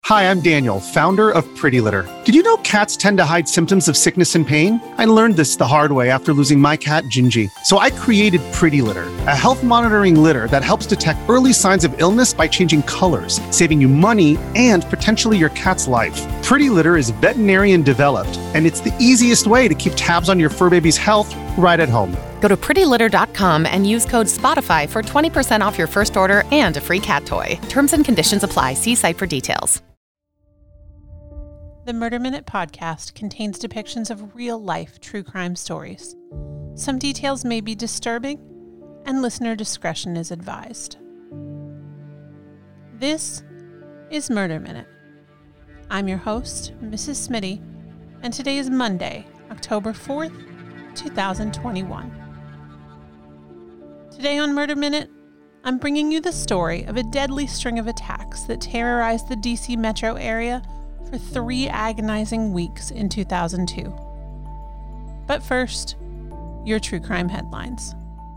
Hi, I'm Daniel, founder of Pretty Litter. Did you know cats tend to hide symptoms of sickness and pain? I learned this the hard way after losing my cat, Gingy. So I created Pretty Litter, a health monitoring litter that helps detect early signs of illness by changing colors, saving you money and potentially your cat's life. Pretty Litter is veterinarian developed, and it's the easiest way to keep tabs on your fur baby's health right at home. Go to prettylitter.com and use code SPOTIFY for 20% off your first order and a free cat toy. Terms and conditions apply. See site for details. The Murder Minute podcast contains depictions of real-life true crime stories. Some details may be disturbing, and listener discretion is advised. This is Murder Minute. I'm your host, Mrs. Smitty, and today is Monday, October 4th, 2021. Today on Murder Minute, I'm bringing you the story of a deadly string of attacks that terrorized the DC metro area for 3 agonizing weeks in 2002. But first, your true crime headlines.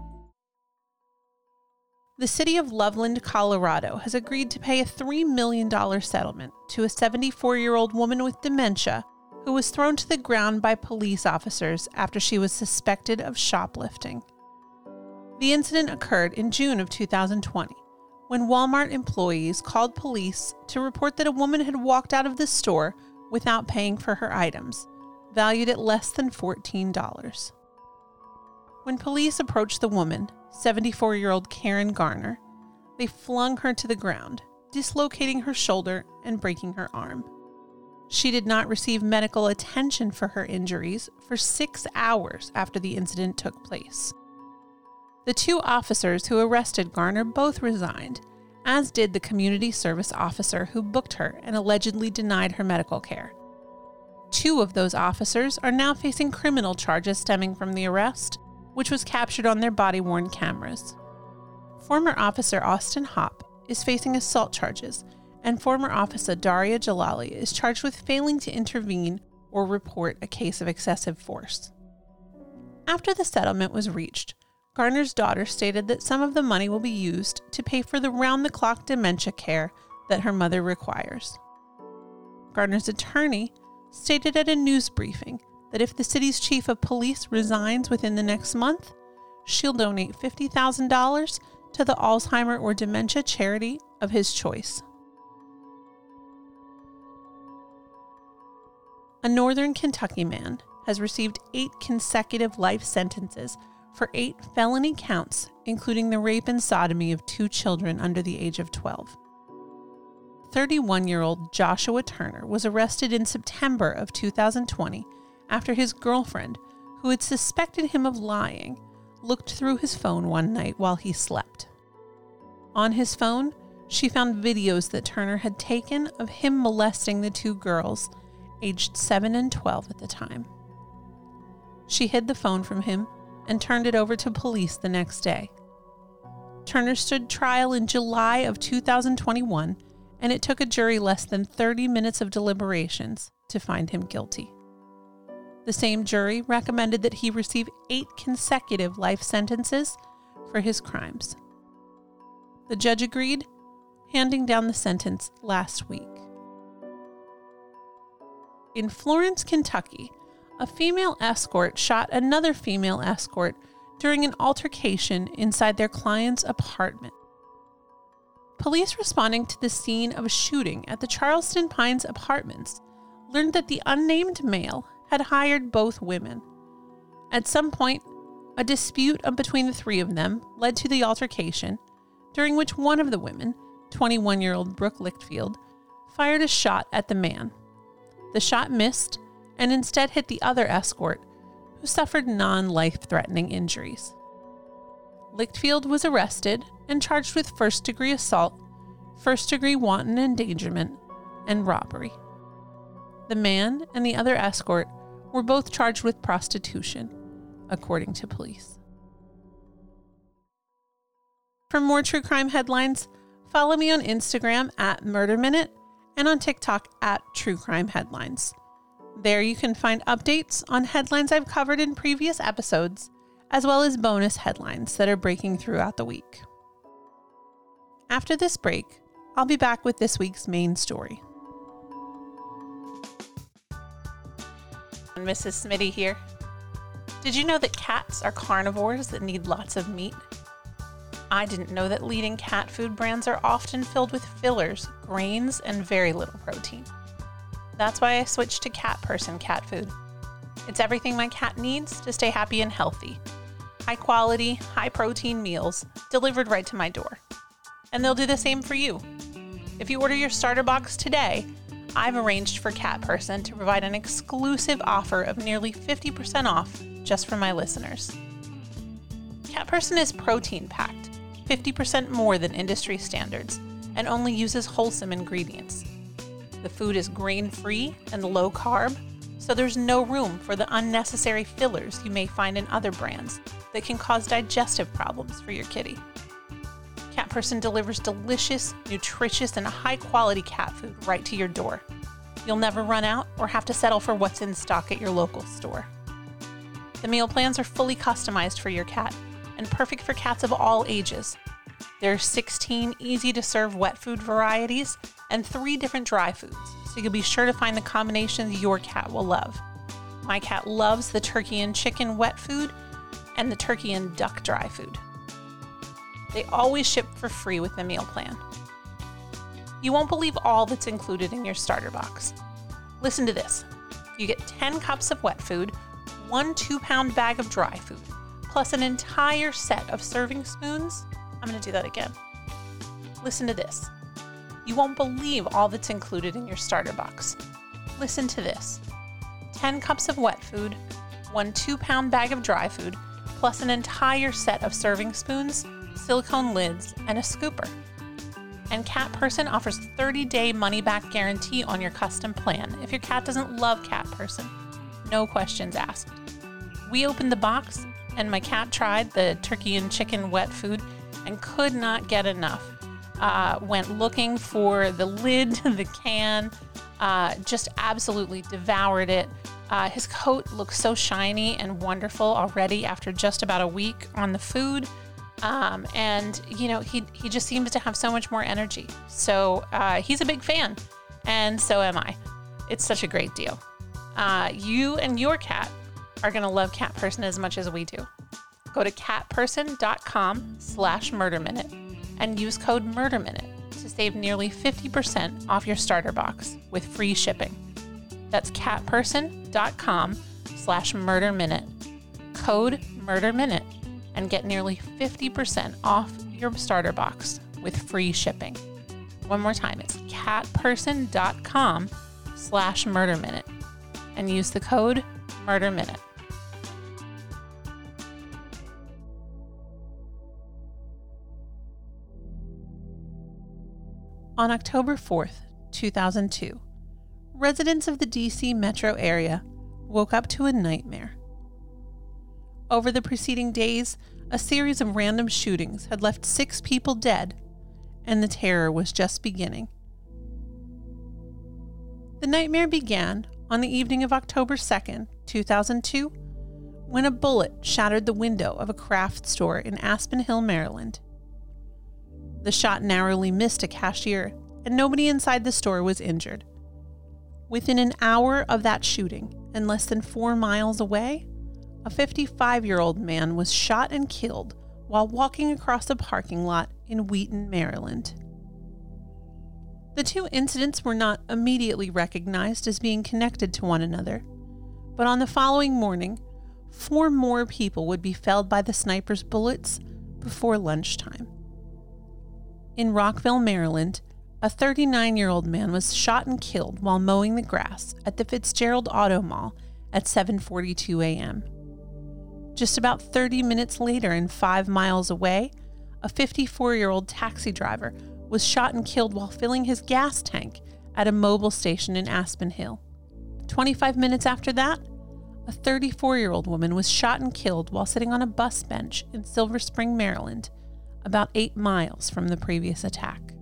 The city of Loveland, Colorado has agreed to pay a $3 million settlement to a 74-year-old woman with dementia who was thrown to the ground by police officers after she was suspected of shoplifting. The incident occurred in June of 2020, when Walmart employees called police to report that a woman had walked out of the store without paying for her items, valued at less than $14. When police approached the woman, 74-year-old Karen Garner, they flung her to the ground, dislocating her shoulder and breaking her arm. She did not receive medical attention for her injuries for 6 hours after the incident took place. The 2 officers who arrested Garner both resigned, as did the community service officer who booked her and allegedly denied her medical care. 2 of those officers are now facing criminal charges stemming from the arrest, which was captured on their body-worn cameras. Former Officer Austin Hopp is facing assault charges, and former Officer Daria Jalali is charged with failing to intervene or report a case of excessive force. After the settlement was reached, Garner's daughter stated that some of the money will be used to pay for the round-the-clock dementia care that her mother requires. Garner's attorney stated at a news briefing that if the city's chief of police resigns within the next month, she'll donate $50,000 to the Alzheimer or dementia charity of his choice. A Northern Kentucky man has received 8 consecutive life sentences for 8 felony counts, including the rape and sodomy of 2 children under the age of 12. 31-year-old Joshua Turner was arrested in September of 2020 after his girlfriend, who had suspected him of lying, looked through his phone one night while he slept. On his phone, she found videos that Turner had taken of him molesting the 2 girls, aged 7 and 12 at the time. She hid the phone from him and turned it over to police the next day. Turner stood trial in July of 2021, and it took a jury less than 30 minutes of deliberations to find him guilty. The same jury recommended that he receive 8 consecutive life sentences for his crimes. The judge agreed, handing down the sentence last week. In Florence, Kentucky, a female escort shot another female escort during an altercation inside their client's apartment. Police responding to the scene of a shooting at the Charleston Pines Apartments learned that the unnamed male had hired both women. At some point, a dispute between the 3 of them led to the altercation, during which one of the women, 21-year-old Brooke Lichtfield, fired a shot at the man. The shot missed and instead hit the other escort, who suffered non-life-threatening injuries. Lichtfield was arrested and charged with first-degree assault, first-degree wanton endangerment, and robbery. The man and the other escort were both charged with prostitution, according to police. For more true crime headlines, follow me on Instagram at Murder Minute and on TikTok at True Crime Headlines. There you can find updates on headlines I've covered in previous episodes, as well as bonus headlines that are breaking throughout the week. After this break, I'll be back with this week's main story. Mrs. Smitty here. Did you know that cats are carnivores that need lots of meat? I didn't know that leading cat food brands are often filled with fillers, grains, and very little protein. That's why I switched to Cat Person cat food. It's everything my cat needs to stay happy and healthy. High quality, high protein meals delivered right to my door. And they'll do the same for you. If you order your starter box today, I've arranged for Cat Person to provide an exclusive offer of nearly 50% off just for my listeners. Cat Person is protein packed, 50% more than industry standards, and only uses wholesome ingredients. The food is grain-free and low carb, so there's no room for the unnecessary fillers you may find in other brands that can cause digestive problems for your kitty. Cat Person delivers delicious, nutritious, and high-quality cat food right to your door. You'll never run out or have to settle for what's in stock at your local store. The meal plans are fully customized for your cat and perfect for cats of all ages. There are 16 easy-to-serve wet food varieties and 3 different dry foods, so you'll be sure to find the combinations your cat will love. My cat loves the turkey and chicken wet food and the turkey and duck dry food. They always ship for free with the meal plan. You won't believe all that's included in your starter box. Listen to this. You get 10 cups of wet food, 1 2-pound bag of dry food, plus an entire set of serving spoons. I'm going to do that again. Listen to this. You won't believe all that's included in your starter box. Listen to this. 10 cups of wet food, 1 2-pound bag of dry food, plus an entire set of serving spoons, silicone lids, and a scooper. And Cat Person offers a 30-day money-back guarantee on your custom plan if your cat doesn't love Cat Person. No questions asked. We opened the box, and my cat tried the turkey and chicken wet food and could not get enough. Went looking for the lid, the can, just absolutely devoured it. His coat looks so shiny and wonderful already after just about a week on the food. And you know, he just seems to have so much more energy. So he's a big fan, and so am I. It's such a great deal. You and your cat are going to love Cat Person as much as we do. Go to catperson.com/murderminute and use code MurderMinute to save nearly 50% off your starter box with free shipping. That's catperson.com/murderminute, code MurderMinute, and get nearly 50% off your starter box with free shipping. One more time, it's catperson.com/murderminute and use the code MurderMinute. On October 4th, 2002, residents of the DC metro area woke up to a nightmare. Over the preceding days, a series of random shootings had left 6 people dead, and the terror was just beginning. The nightmare began on the evening of October 2nd, 2002, when a bullet shattered the window of a craft store in Aspen Hill, Maryland. The shot narrowly missed a cashier, and nobody inside the store was injured. Within an hour of that shooting, and less than 4 miles away, a 55-year-old man was shot and killed while walking across a parking lot in Wheaton, Maryland. The 2 incidents were not immediately recognized as being connected to one another, but on the following morning, 4 more people would be felled by the sniper's bullets before lunchtime. In Rockville, Maryland, a 39-year-old man was shot and killed while mowing the grass at the Fitzgerald Auto Mall at 7:42 a.m. Just about 30 minutes later and 5 miles away, a 54-year-old taxi driver was shot and killed while filling his gas tank at a Mobil station in Aspen Hill. 25 minutes after that, a 34-year-old woman was shot and killed while sitting on a bus bench in Silver Spring, Maryland, about 8 miles from the previous attack.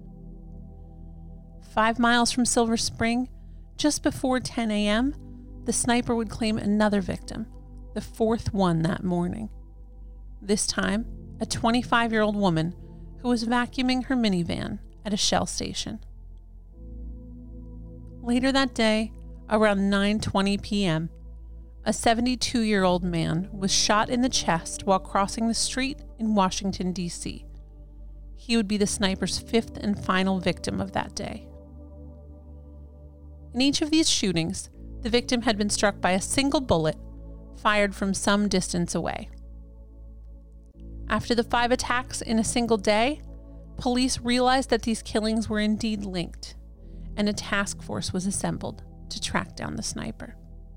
5 miles from Silver Spring, just before 10 a.m., the sniper would claim another victim, the 4th one that morning. This time, a 25-year-old woman who was vacuuming her minivan at a Shell station. Later that day, around 9:20 p.m., a 72-year-old man was shot in the chest while crossing the street in Washington, D.C. He would be the sniper's fifth and final victim of that day. In each of these shootings, the victim had been struck by a single bullet fired from some distance away. After the 5 attacks in a single day, police realized that these killings were indeed linked, and a task force was assembled to track down the sniper.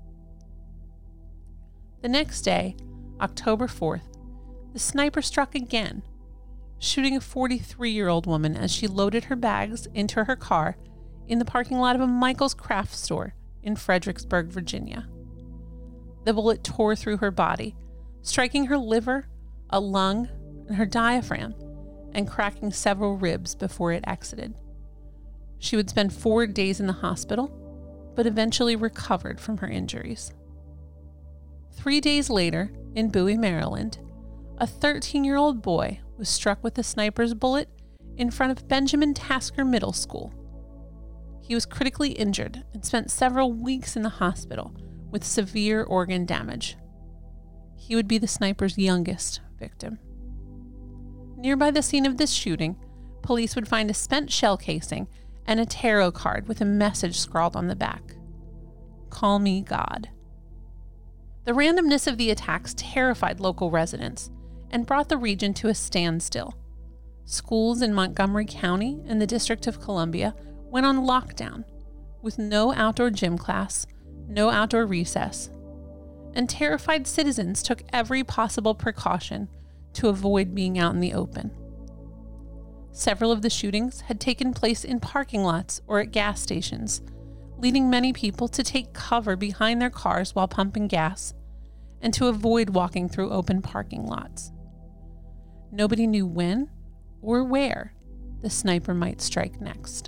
The next day, October 4th, the sniper struck again, shooting a 43-year-old woman as she loaded her bags into her car in the parking lot of a Michael's craft store in Fredericksburg, Virginia. The bullet tore through her body, striking her liver, a lung, and her diaphragm, and cracking several ribs before it exited. She would spend 4 days in the hospital, but eventually recovered from her injuries. 3 days later, in Bowie, Maryland, a 13-year-old boy was struck with a sniper's bullet in front of Benjamin Tasker Middle School. He was critically injured and spent several weeks in the hospital with severe organ damage. He would be the sniper's youngest victim. Nearby the scene of this shooting, police would find a spent shell casing and a tarot card with a message scrawled on the back. "Call me God." The randomness of the attacks terrified local residents and brought the region to a standstill. Schools in Montgomery County and the District of Columbia went on lockdown, with no outdoor gym class, no outdoor recess, and terrified citizens took every possible precaution to avoid being out in the open. Several of the shootings had taken place in parking lots or at gas stations, leading many people to take cover behind their cars while pumping gas, and to avoid walking through open parking lots. Nobody knew when or where the sniper might strike next.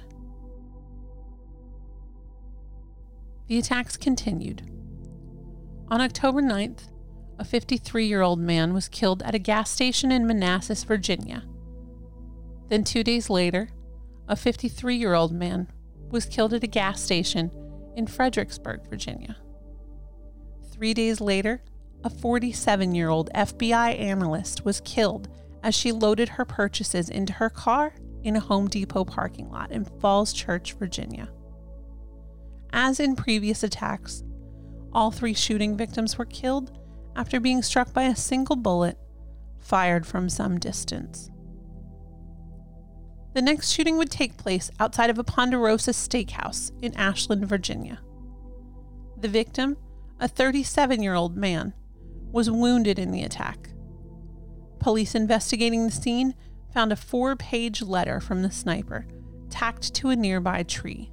The attacks continued. On October 9th, a 53-year-old man was killed at a gas station in Manassas, Virginia. Then 2 days later, a 53-year-old man was killed at a gas station in Fredericksburg, Virginia. 3 days later, a 47-year-old FBI analyst was killed as she loaded her purchases into her car in a Home Depot parking lot in Falls Church, Virginia. As in previous attacks, all 3 shooting victims were killed after being struck by a single bullet fired from some distance. The next shooting would take place outside of a Ponderosa steakhouse in Ashland, Virginia. The victim, a 37-year-old man, was wounded in the attack. Police investigating the scene found a 4-page letter from the sniper tacked to a nearby tree.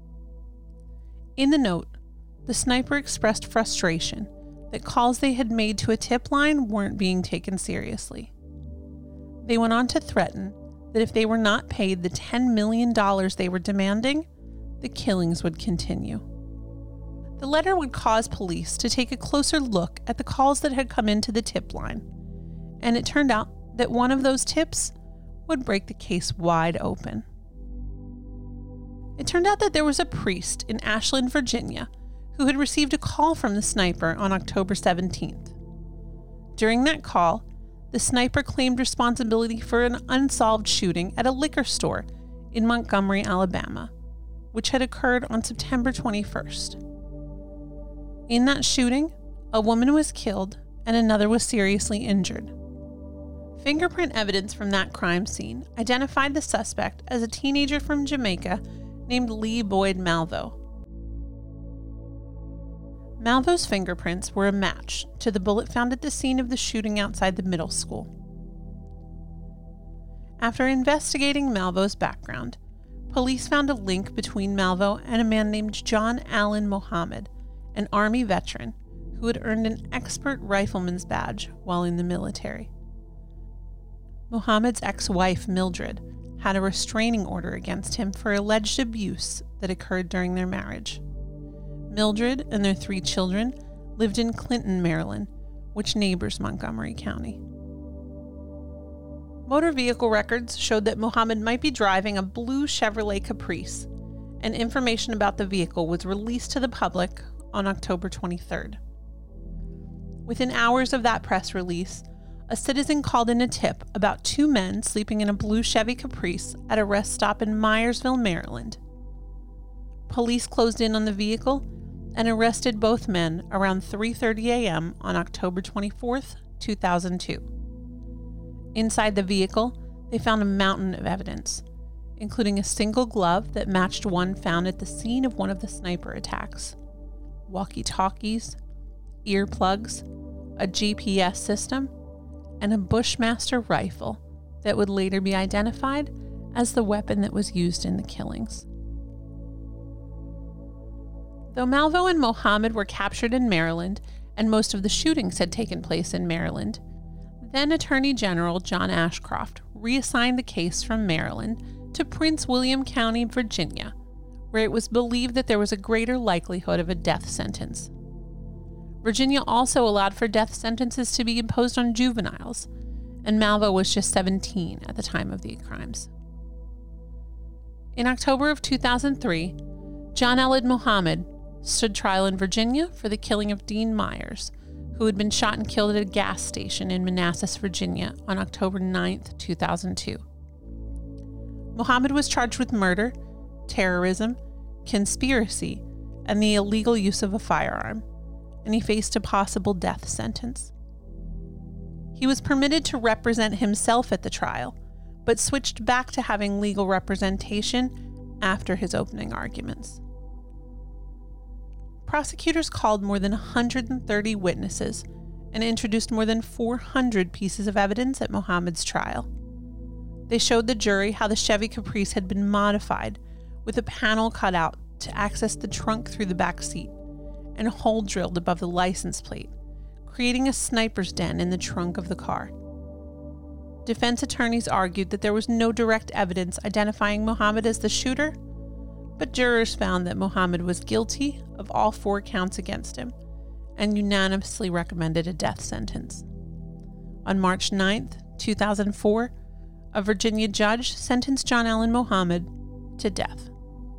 In the note, the sniper expressed frustration that calls they had made to a tip line weren't being taken seriously. They went on to threaten that if they were not paid the $10 million they were demanding, the killings would continue. The letter would cause police to take a closer look at the calls that had come into the tip line, and it turned out that one of those tips would break the case wide open. It turned out that there was a priest in Ashland, Virginia, who had received a call from the sniper on October 17th. During that call, the sniper claimed responsibility for an unsolved shooting at a liquor store in Montgomery, Alabama, which had occurred on September 21st. In that shooting, a woman was killed and another was seriously injured. Fingerprint evidence from that crime scene identified the suspect as a teenager from Jamaica named Lee Boyd Malvo. Malvo's fingerprints were a match to the bullet found at the scene of the shooting outside the middle school. After investigating Malvo's background, police found a link between Malvo and a man named John Allen Mohammed, an Army veteran who had earned an expert rifleman's badge while in the military. Mohammed's ex-wife, Mildred, had a restraining order against him for alleged abuse that occurred during their marriage. Mildred and their 3 children lived in Clinton, Maryland, which neighbors Montgomery County. Motor vehicle records showed that Mohammed might be driving a blue Chevrolet Caprice, and information about the vehicle was released to the public on October 23rd. Within hours of that press release, a citizen called in a tip about 2 men sleeping in a blue Chevy Caprice at a rest stop in Myersville, Maryland. Police closed in on the vehicle and arrested both men around 3:30 a.m. on October 24, 2002. Inside the vehicle, they found a mountain of evidence, including a single glove that matched one found at the scene of one of the sniper attacks, walkie-talkies, earplugs, a GPS system, and a Bushmaster rifle that would later be identified as the weapon that was used in the killings. Though Malvo and Mohammed were captured in Maryland and most of the shootings had taken place in Maryland, then Attorney General John Ashcroft reassigned the case from Maryland to Prince William County, Virginia, where it was believed that there was a greater likelihood of a death sentence. Virginia also allowed for death sentences to be imposed on juveniles, and Malvo was just 17 at the time of the crimes. In October of 2003, John Elliott Mohammed stood trial in Virginia for the killing of Dean Myers, who had been shot and killed at a gas station in Manassas, Virginia on October 9, 2002. Mohammed was charged with murder, terrorism, conspiracy, and the illegal use of a firearm, and he faced a possible death sentence. He was permitted to represent himself at the trial, but switched back to having legal representation after his opening arguments. Prosecutors called more than 130 witnesses and introduced more than 400 pieces of evidence at Mohammed's trial. They showed the jury how the Chevy Caprice had been modified with a panel cut out to access the trunk through the back seat and a hole drilled above the license plate, creating a sniper's den in the trunk of the car. Defense attorneys argued that there was no direct evidence identifying Mohammed as the shooter, but jurors found that Mohammed was guilty of all 4 counts against him and unanimously recommended a death sentence. On March 9, 2004, a Virginia judge sentenced John Allen Mohammed to death.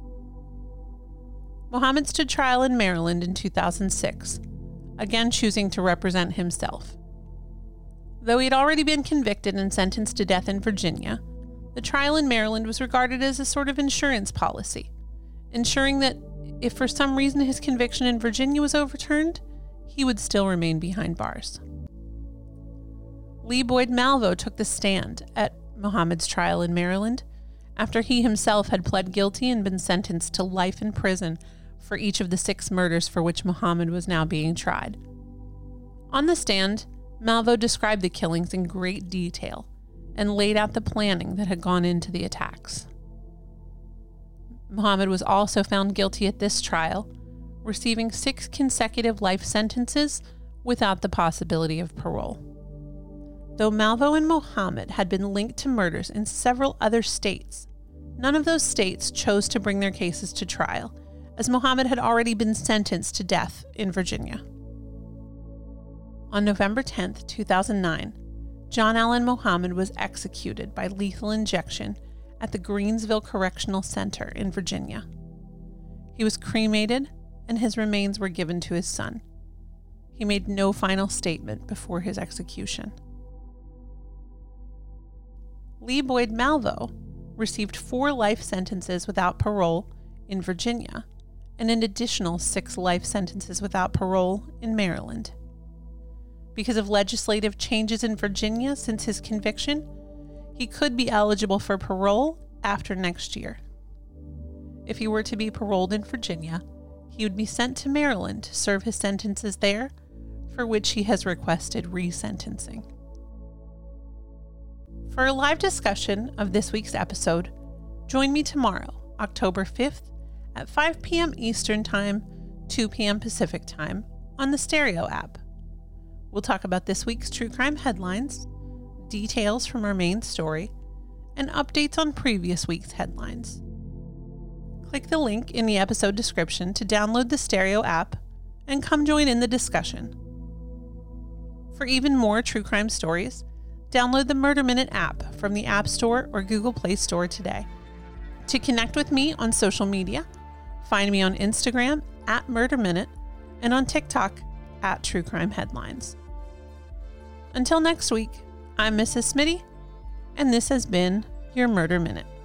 Mohammed stood trial in Maryland in 2006, again choosing to represent himself. Though he had already been convicted and sentenced to death in Virginia, the trial in Maryland was regarded as a sort of insurance policy, ensuring that if for some reason his conviction in Virginia was overturned, he would still remain behind bars. Lee Boyd Malvo took the stand at Mohammed's trial in Maryland after he himself had pled guilty and been sentenced to life in prison for each of the 6 murders for which Mohammed was now being tried. On the stand, Malvo described the killings in great detail and laid out the planning that had gone into the attacks. Mohammed was also found guilty at this trial, receiving 6 consecutive life sentences without the possibility of parole. Though Malvo and Mohammed had been linked to murders in several other states, none of those states chose to bring their cases to trial, as Mohammed had already been sentenced to death in Virginia. On November 10, 2009, John Allen Mohammed was executed by lethal injection at the Greensville Correctional Center in Virginia. He was cremated, and his remains were given to his son. He made no final statement before his execution. Lee Boyd Malvo received 4 life sentences without parole in Virginia and an additional 6 life sentences without parole in Maryland. Because of legislative changes in Virginia since his conviction, he could be eligible for parole after next year. If he were to be paroled in Virginia, he would be sent to Maryland to serve his sentences there, for which he has requested resentencing. For a live discussion of this week's episode, join me tomorrow, October 5th, at 5 p.m. Eastern Time, 2 p.m. Pacific Time, on the Stereo app. We'll talk about this week's true crime headlines, details from our main story, and updates on previous week's headlines. Click the link in the episode description to download the Stereo app and come join in the discussion. For even more true crime stories, download the Murder Minute app from the App Store or Google Play Store today. To connect with me on social media, find me on Instagram @MurderMinute and on TikTok at True Crime Headlines. Until next week, I'm Mrs. Smitty, and this has been your Murder Minute.